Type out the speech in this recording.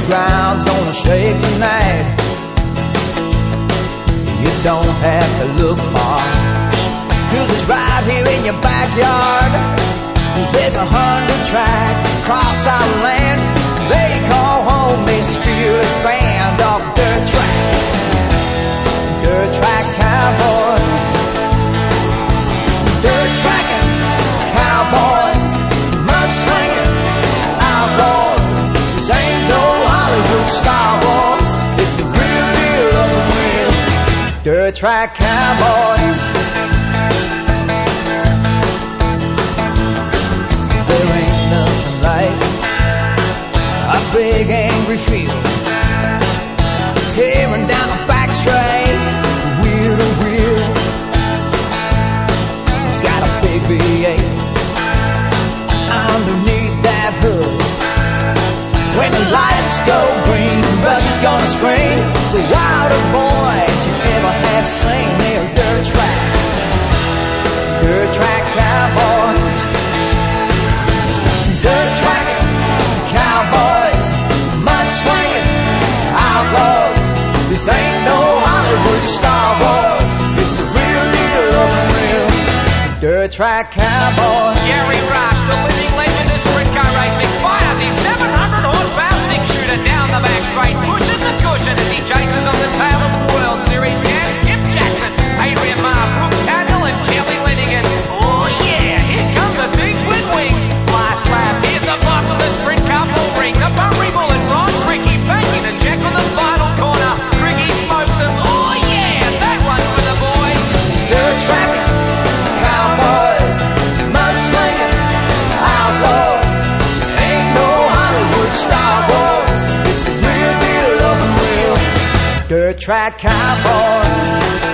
ground's gonna shake tonight. You don't have to look far, 'cause it's right here in your backyard. There's 100 tracks across our land. They call home this fearless band of Dirt Track. Dirt Track Cowboys. Dirt tracking cowboys. Mudslinging outlaws. This ain't no Hollywood Star Wars. It's the real deal of the real Dirt Track Cowboys. There ain't nothing like a big angry field, tearing down the back straight, wheel to wheel. It's got a big V8 underneath that hood. When the lights go green, Russia's gonna scream. The wildest boys you ever have seen. They're Dirt Track. Dirt Track Cowboys. Dirt tracking cowboys. Mud-swinging outlaws. This ain't no Hollywood Star Wars. It's the real deal of the real Dirt Track Cowboys. Gary Rush, the living legend of sprint car racing, fires his 700 horsepower six-shooter down the back straight, pushes the cushion as he chases on the tail of World Series champ Skip Jackson, Adrian Marr, Brooke Tannell and Kelly Lenigan. Oh yeah, here come the big twin wings. Last lap, here's the boss of the sprint car bull ring, the Bunbury Bullet, Ron Cricky, banking the check on the final corner. Cricky smokes him. Oh yeah, that one's for the boys. Dirt tracking cowboys. Mudslinging outlaws. This ain't no Hollywood Star Wars. It's the real deal of the real Dirt Track Cowboys.